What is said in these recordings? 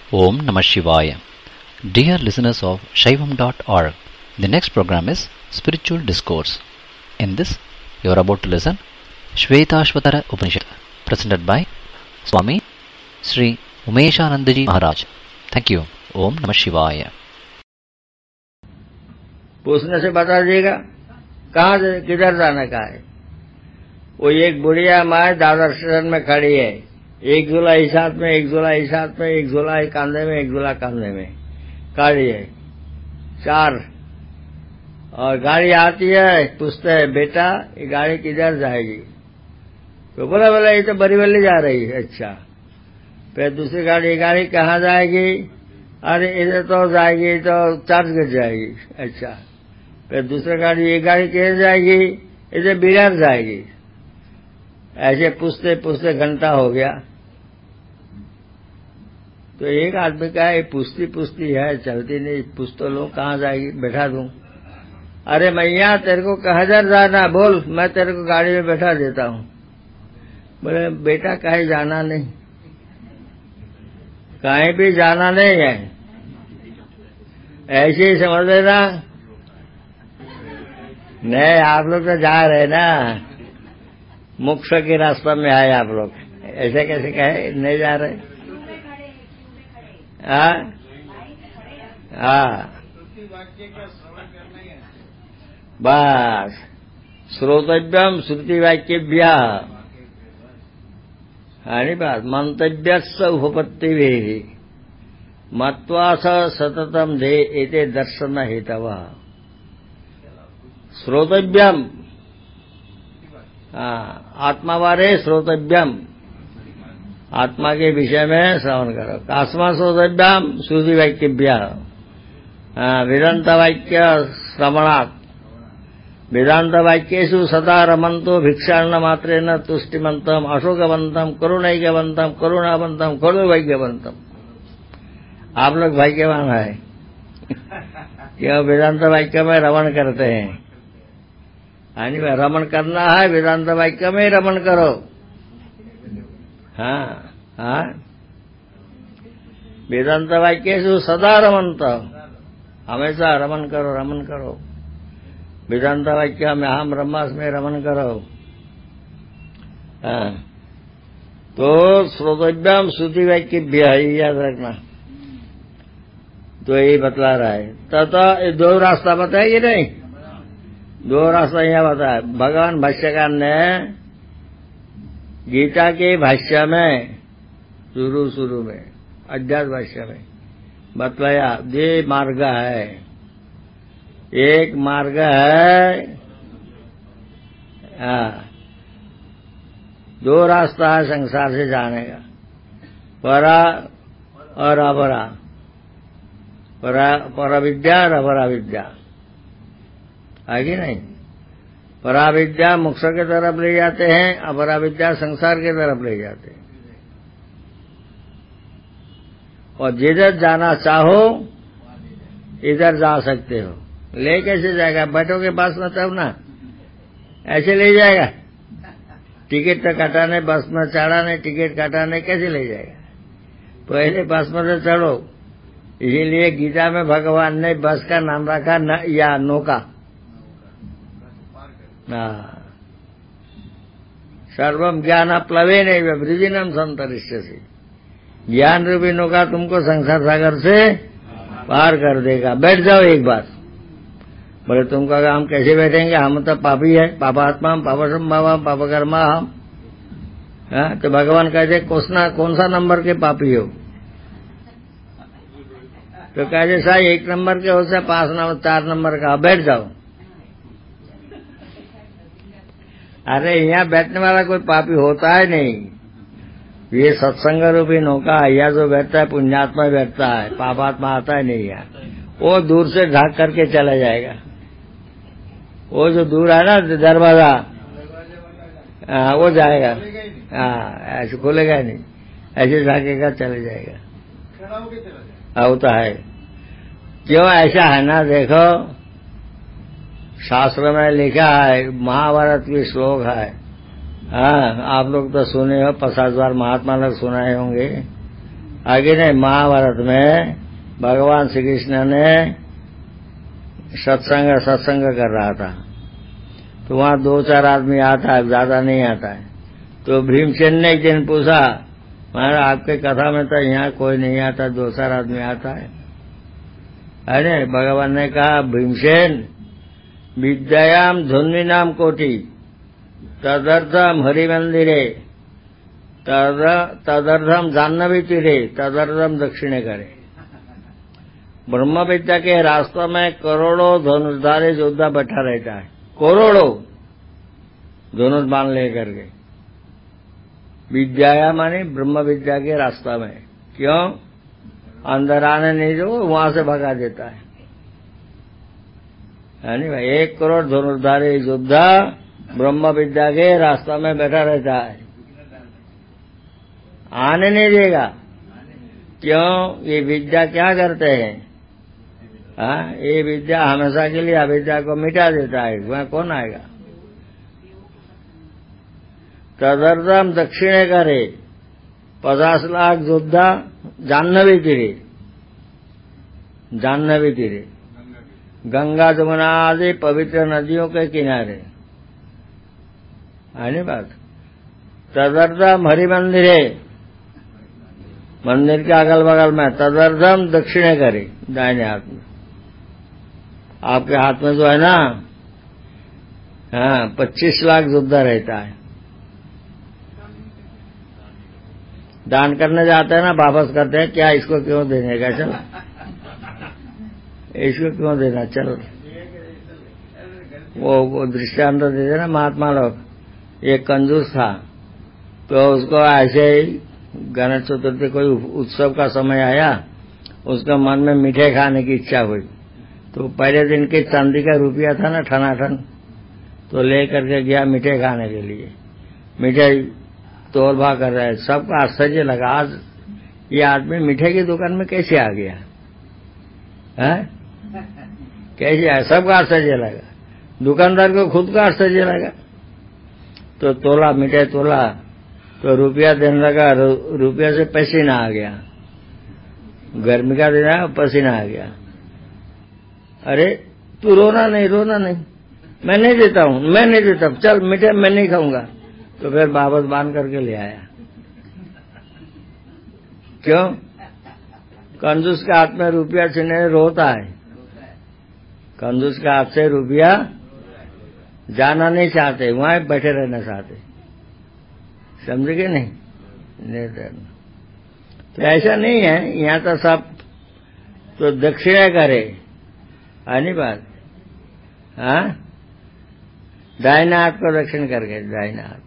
Om Namah Shivaya. Dear listeners of Shaivam.org, the next program is Spiritual Discourse. In this, you are about to listen Shvetashvatara Upanishad, presented by Swami Sri Umeshanandaji Maharaj. Thank you. Om Namah Shivaya. पूछने से बता दीजिएगा कहाँ से किधर जाने का है। वो एक बुढ़िया माँ दादर स्टेशन में खड़ी है, एक झूला इस हाथ में, एक झूला इस हाथ में, एक झूला कांधे में, एक झूला कांधे में खड़ी है, चार। और गाड़ी आती है, पूछते है बेटा ये गाड़ी किधर जाएगी, तो बोला बोला ये तो बरीवली जा रही है। अच्छा, फिर दूसरी गाड़ी कहाँ जाएगी, अरे इधर तो जाएगी तो चर्चगेट जाएगी। अच्छा, फिर दूसरी गाड़ी ये गाड़ी किधर जाएगी, इधर बिहार जाएगी। ऐसे पूछते पूछते घंटा हो गया। तो एक आदमी का है पूछती पूछती है, चलती नहीं, पूछ तो लो कहाँ जाएगी, बैठा दूं। अरे मैया तेरे को कहाँ जाना, बोल मैं तेरे को गाड़ी में बैठा देता हूँ। बोले बेटा कहीं जाना नहीं, कहीं भी जाना नहीं है, ऐसे ही समझ लेना। नहीं आप लोग तो जा रहे ना, मोक्ष के रास्ते में आए आप लोग, ऐसे कैसे कहे नहीं जा रहे। बस श्रोतव्यम श्रुति वाक्यभ्य आणि बात मंतव्यस्य उपपत्तिभि मत्वा सततम धे एते दर्शन हेतव। श्रोतव्यम आत्मा वारे श्रोतव्यम, आत्मा के विषय में श्रवण करो। कास्मा श्रोतव्यम श्रुति वाक्यभ्य वेदांत वाक्य श्रवणात्। वेदांत वाक्येषु सदा रमन्तो भिक्षान्न मात्रेण तुष्टिमन्तम् अशोकवन्तम् करुणैकवन्तम् करुणावन्तम् खडुभाग्यवन्तम्। आप लोग भाग्यवान है क्यों वेदांत वाक्य में रमण करते हैं। यानी रमण करना है, वेदांत वाक्य में रमण करो। हाँ, वेदांत वाक्येषु सदा रमन्त, हमेशा रमण करो। वेदांत वाक्य में अहम ब्रह्मास्मि रमण करो। तो श्रोतव्यम श्रुति वाक्यभ्य याद रखना। तो यही बतला रहा है। तथा दो रास्ता बताया कि नहीं, दो रास्ता यहाँ बताया। भगवान भाष्यकार ने गीता के भाष्य में शुरू में अध्यात्म भाष्य में बतलाया ये मार्ग है। एक मार्ग है, दो रास्ता है संसार से जाने का, परा और अपरा, पराविद्या और अपराविद्या है कि नहीं। पराविद्या मोक्ष की तरफ ले जाते हैं, अपराविद्या संसार की तरफ ले जाते हैं। और जिधर जाना चाहो इधर जा सकते हो। ले कैसे जाएगा, बैठोगे बस में तब ना, ऐसे ले जाएगा। टिकट तो कटाने, बस में चढ़ाने, टिकट कटाने कैसे ले जाएगा। पहले बस में तो चढ़ो। इसीलिए गीता में भगवान ने बस का नाम रखा न या नौका। सर्वम ज्ञान प्लवे नहीं वृजिनम संतरिष्यसि। ज्ञान रूपी नौका तुमको संसार सागर से पार कर देगा। बैठ जाओ एक बार। बोले तुमको हम कैसे बैठेंगे, हम तो पापी है, पापात्मा हम, पापसंभव हम, पापकर्मा हम। तो भगवान कहते कौन सा नंबर के पापी हो। तो कहते साहब 1 नंबर के हो से 5 नंबर 4 नंबर का, बैठ जाओ। अरे यहाँ बैठने वाला कोई पापी होता है नहीं। ये सत्संग रूपी नौका यहाँ जो बैठता है पुण्यात्मा बैठता है, पापात्मा आता है नहीं यहाँ। वो दूर से ढाक करके चला जाएगा। वो जो दूर है ना दरवाजा, वो जाएगा। ऐसे खोलेगा नहीं, ऐसे ढाकेगा चले जाएगा। होता है क्यों ऐसा है ना। देखो शास्त्र में लिखा है, महाभारत की श्लोक है। आप लोग तो सुने हो, 50 बार महात्मा लोग सुनाए होंगे। आगे नहीं, महाभारत में भगवान श्री कृष्ण ने सत्संग कर रहा था, तो वहां 2-4 आदमी आता है, ज्यादा नहीं आता है। तो भीमसेन ने एक दिन पूछा, महाराज आपके कथा में तो यहाँ कोई नहीं आता, 2-4 आदमी आता है। अरे भगवान ने कहा, भीमसेन विद्यायाम ध्वनिनाम कोटि तदर्थम हरिमंदिरे तदर्थम जाह्नवी तीरे तदर्थम दक्षिणे करे। ब्रह्म विद्या के रास्ते में करोड़ों धनुर्धारी योद्धा बैठा रहता है, करोड़ों धनुष बाण लेकर के। विद्याया माने ब्रह्म विद्या के रास्ता में, क्यों? अंदर आने नहीं दो, वहां से भगा देता है नहीं भाई। 1 करोड़ धनुर्धारी योद्धा ब्रह्म विद्या के रास्ता में बैठा रहता है, आने नहीं देगा। क्यों? ये विद्या क्या करते हैं? ये विद्या हमेशा के लिए अविद्या को मिटा देता है, वहां कौन आएगा? तदर्थम दक्षिणे करे 50 लाख योद्धा जाह्नवी तीरे गंगा जमुना आदि पवित्र नदियों के किनारे, है बात। तदर्थम हरि मंदिरे, मंदिर के अगल बगल में। तदर्थम दक्षिणे करे, दाहिने हाथ में। आपके हाथ में जो है ना, 25 लाख योद्धा रहता है। दान करने जाते हैं ना, वापस करते हैं, क्या इसको क्यों देने का, चल इसको क्यों देना, चल। वो दृष्टांत देते ना महात्मा लोग। एक कंजूस था, तो उसको ऐसे ही गणेश चतुर्थी कोई उत्सव का समय आया, उसका मन में मीठे खाने की इच्छा हुई। तो पहले दिन के चांदी का रुपया था ना ठनाठन, तो ले करके गया मीठे खाने के लिए। मीठे तोल भाव कर रहे हैं, सबको आश्चर्य लगा, आज ये आदमी मिठाई की दुकान में कैसे आ गया है? कैसे आया? सबको आश्चर्य लगा, दुकानदार को खुद को आश्चर्य लगा। तो तोला, मिठाई तोला, तो रुपया देने लगा, रुपया से पसीना आ गया। गर्मी का दिन आया, पसीना आ गया। अरे तू रोना नहीं, मैं नहीं देता हूं, चल मिठाई मैं नहीं खाऊंगा। तो फिर वापस बांध करके ले आया। क्यों? कंजूस के हाथ में रुपया छीने रोता है, कंजूस के हाथ से रुपया जाना नहीं चाहते, वहां बैठे रहना चाहते। समझ गए? नहीं तो ऐसा नहीं है, यहाँ तो सब तो दक्षिणा करे, आनी बात। दाहिना हाथ को दक्षिण करके, दाहिना हाथ।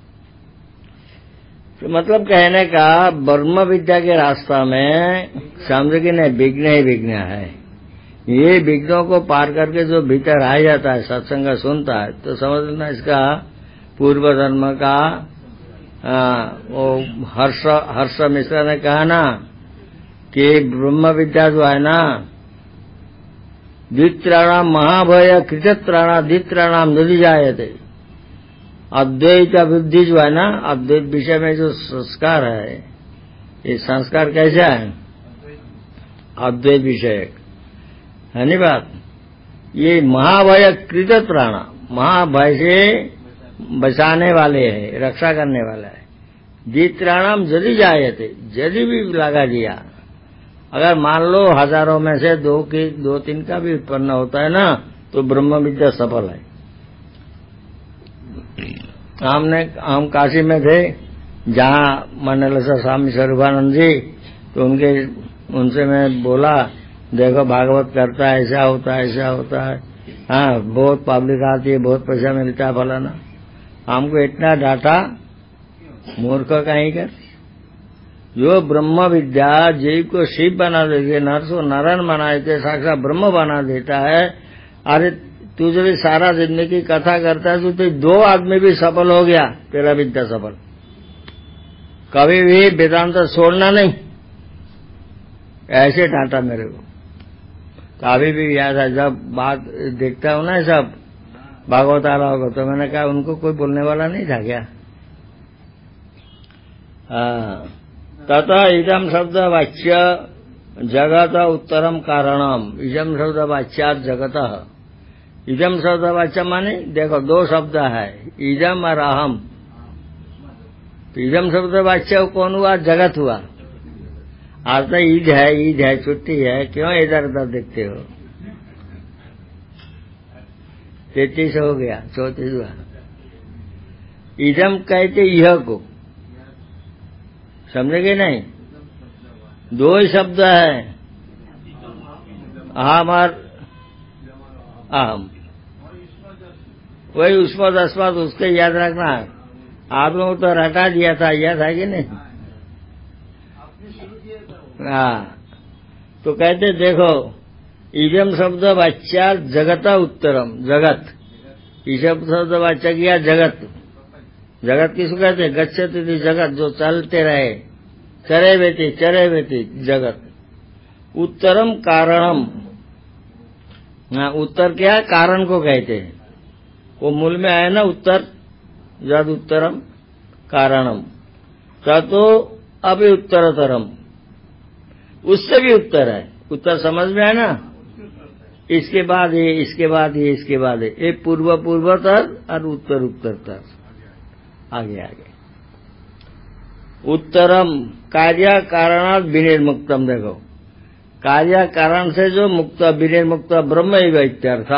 तो मतलब कहने का, ब्रह्म विद्या के रास्ता में समझ के नहीं, विघ्न ही विघ्न है। ये विघ्नों को पार करके जो भीतर आ जाता है, सत्संग सुनता है, तो समझना इसका पूर्व जन्म का वो हर्ष मिश्रा ने कहा ना कि ब्रह्म विद्या जो है ना, द्वित्राणाम महाभय कृतत्राणा द्वित्राणाम नदी जायते। अद्वैत बुद्धि जो है ना, अद्वैत विषय में जो संस्कार है, ये संस्कार कैसा है? अद्वैत विषय है नहीं बात। ये महाभय कृत प्राणा, महाभय से बचाने वाले हैं, रक्षा करने वाला है। द्वित्राणाम यदि जायते, यदि भी लगा दिया, अगर मान लो हजारों में से 2-3 का भी उत्पन्न होता है ना, तो ब्रह्म विद्या सफल है। हम काशी में थे, जहाँ मंडलेश्वर स्वामी स्वरूपानंद जी, तो उनसे मैं बोला, देखो भागवत करता है, ऐसा होता है, ऐसा होता है। बहुत पब्लिक आती है, बहुत पैसा मिलता है, फलाना। हमको इतना डाटा, मूर्ख कहीं कर। जो ब्रह्म विद्या जीव को शिव बना देती है, नर को नारायण बना देते, साक्षात ब्रह्म बना देता है। अरे तू जब सारा जिंदगी कथा करता है, तो 2 आदमी भी सफल हो गया, तेरा विद्या सफल। कभी भी वेदांत छोड़ना नहीं, ऐसे डांटा मेरे को। कभी भी याद है, जब बात देखता हूं ना सब भागवत आ रहा होगा, तो मैंने कहा उनको कोई बोलने वाला नहीं था क्या? तथा इदम शब्द वाच्य जगत उत्तरम कारणम। इदम शब्द वाच्यात जगत। इदम शब्द वाच्य माने देखो दो शब्द है, इदम और अहम। तो इदम शब्द वाच्य कौन हुआ? जगत हुआ। आज तो ईद है, छुट्टी है, क्यों इधर उधर देखते हो? 33 हो गया, 34 हुआ। इदम कहते यह को, समझेंगे नहीं? दो ही शब्द है, अहम और अहम। वही उस्मत अस्मत उसके याद रखना। आप लोगों तो रटा दिया था, याद है कि नहीं? हाँ, तो कहते देखो इदम शब्द वाच्या जगत उत्तरम। जगत, इदम शब्द वाच्या किया जगत। जगत किसको कहते हैं? गच्छति जगत, जो चलते रहे, चरे बेती जगत। उत्तरम कारणम। हाँ, उत्तर क्या? कारण को कहते हैं। वो मूल में आया ना उत्तर, जद उत्तरम कारणम। ततो अभी उत्तरतरम, उससे भी उत्तर है। उत्तर समझ में आया ना? इसके बाद ये, इसके बाद ये, इसके बाद ये पूर्व पूर्वतर और उत्तर उत्तरतर, आगे आगे। उत्तरम कार्य कारणात् विनिर्मुक्तम। देखो कार्य कारण से जो मुक्त, विनिर्मुक्त ब्रह्म इत्यर्थ।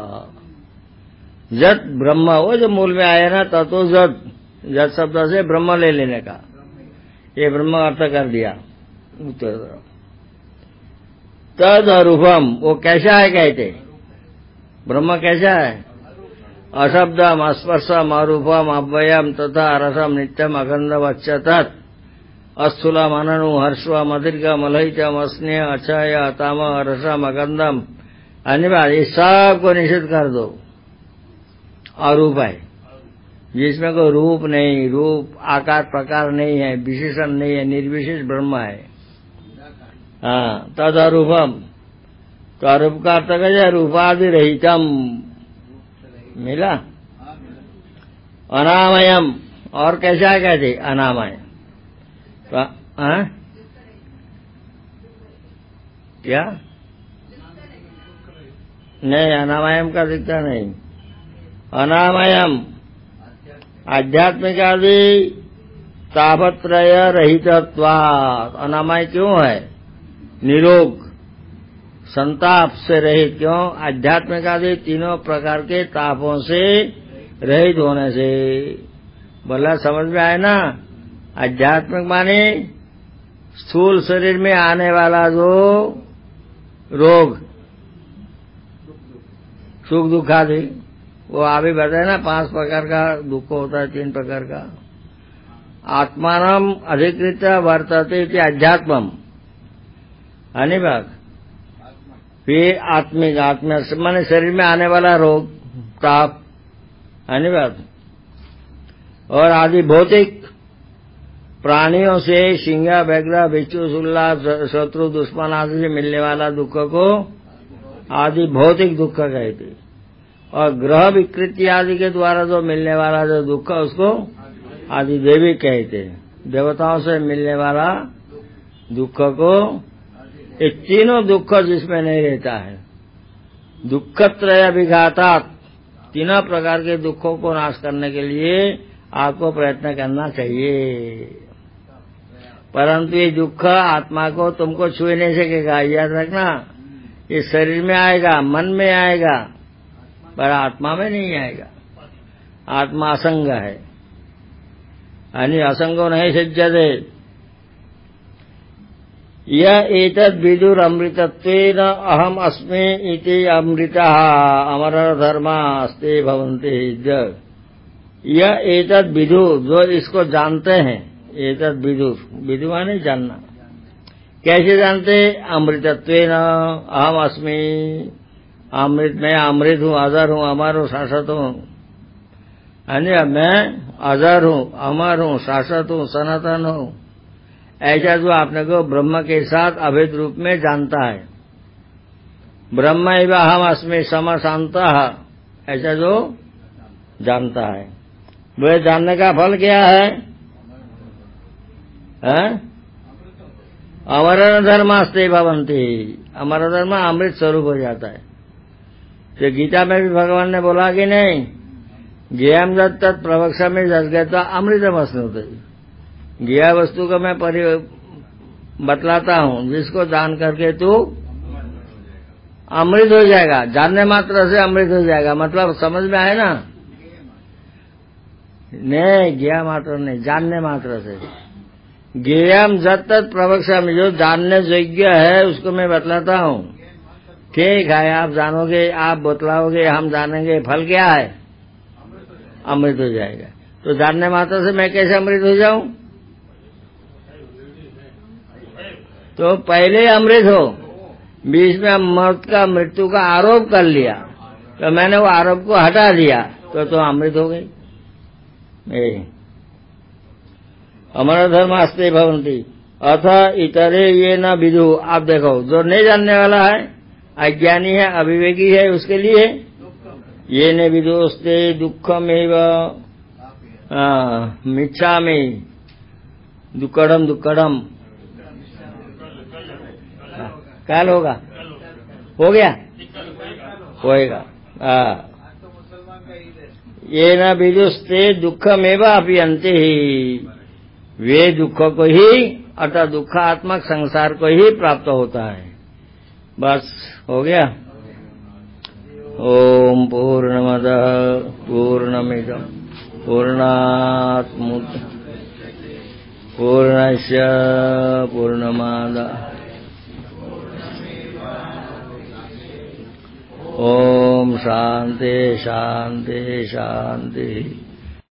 जत ब्रह्म, वो जो मूल में आया ना, ततो जत, जत शब्द से ब्रह्म ले लेने का, ये ब्रह्म अर्थ कर दिया उत्तर। तद अरूपम, वो कैसा है? कहते ब्रह्म कैसा है? अशब्दम अस्पर्शम अरूपम अव्ययम तथा रसम नित्यम अगंधवच्च तत् अस्थूलम अननु हर्षवम अदीर्घम अलहितम अस्नेह अक्षय अताम रसम अगंधम। अन्य ये सबको निषेध कर दो। अरूप है, जिसमें कोई रूप नहीं, रूप आकार प्रकार नहीं है, विशेषण नहीं है, निर्विशेष ब्रह्म है। हाँ, तद अरूपम। तो अरूप का अर्थ क्या? रूपादि रहितम। मिला? अनामयम, और कैसा है? कहते अनामय। क्या? नहीं, अनामयम का दिखता नहीं। अनामयम आध्यात्मिक आदि तापत्रय रहितत्वात्। अनामय क्यों है? निरोग, संताप से रहित। क्यों? आध्यात्मिक आदि तीनों प्रकार के तापों से रहित होने से। बोला समझ में आए ना? आध्यात्मिक माने स्थूल शरीर में आने वाला जो रोग, सुख दुख आदि, वो अभी बताए ना 5 प्रकार का दुख होता है, 3 प्रकार का। आत्मानम अधिकृत वर्तते इति अध्यात्मम, अनिभाग। फिर आत्मिक, आत्मा माने शरीर में आने वाला रोग, ताप, अनिभाग। और आदि भौतिक प्राणियों से सिंह बैग्रा बिच्छू सुल्ला शत्रु दुश्मन आदि से मिलने वाला दुख को आदि भौतिक दुख कहते। और ग्रह विकृति आदि के द्वारा जो मिलने वाला जो दुख उसको आदि देवी कहते हैं। देवताओं से मिलने वाला दुख को, ये तीनों दुख जिसमें नहीं रहता है, दुखत्रय विघातात, तीनों प्रकार के दुखों को नाश करने के लिए आपको प्रयत्न करना चाहिए। परंतु ये दुख आत्मा को तुमको छू नहीं सकेगा, याद रखना। ये शरीर में आएगा, मन में आएगा, पर आत्मा में नहीं आएगा। आत्मा असंग है, यानी असंगो नहीं सज्जते। यह एतद् विदुर अमृतत्वेन अहम अस्मि इति अमृतः अमर धर्मा अस्ते भवन्ति। यह एतद् विदु, जो इसको जानते हैं, एतद् विदुर, विदु माने जानना। कैसे जानते? अमृतत्वेन अहम अस्मि, अमृत, मैं अमृत हूँ, अजर हूँ, अमर हूँ, शाश्वत हूँ। अन्य मैं अजर हूँ, अमर हूँ, शाश्वत हूँ, सनातन हूँ। ऐसा जो आपने को ब्रह्म के साथ अभेद रूप में जानता है। ब्रह्म एव अहम अस्मि सम शांतः, ऐसा जो जानता है, वह जानने का फल क्या है? अमरण धर्मास्ते भवन्ति, अमर धर्म अमृत स्वरूप हो जाता है। तो गीता में भी भगवान ने बोला कि नहीं, ज्ञेयं यत् तत् प्रवक्ष्यामि यद्गत्वा अमृतमश्नुते, ज्ञेय वस्तु को मैं बतलाता हूँ, जिसको जान करके तू अमृत हो जाएगा। जानने मात्र से अमृत हो जाएगा, मतलब समझ में आए ना? नहीं, ज्ञेय मात्र नहीं, जानने मात्र से। ज्ञेयं यत् तत् प्रवक्ष्यामि, जो जानने योग्य है उसको मैं बतलाता हूँ। ठीक है, आप जानोगे, आप बतलाओगे, हम जानेंगे, फल क्या है? अमृत हो जाएगा। तो जानने मात्र से मैं कैसे अमृत हो जाऊं? तो पहले अमृत हो, बीच में मौत का, मृत्यु का आरोप कर लिया, तो मैंने वो आरोप को हटा दिया, तो अमृत हो गई। अमर धर्मास्ते भवन्ति अथ इतरे ये न विदु। आप देखो, जो नहीं जानने वाला है, अज्ञानी है, अविवेकी है, उसके लिए ये न विदुस्ते दुःखमेव मिच्छामि दुक्कडम दुक्कडम। काल होगा, हो गया, होएगा। ये न विदुस्ते दुःखमेव अपीयन्ति, वे दुख को ही, अतः दुखात्मक संसार को ही प्राप्त होता है। बस हो गया। ओम पूर्णमदः पूर्णमिदं पूर्णात् पूर्णस्य पूर्णमादाय ओम शांति शांति शांति।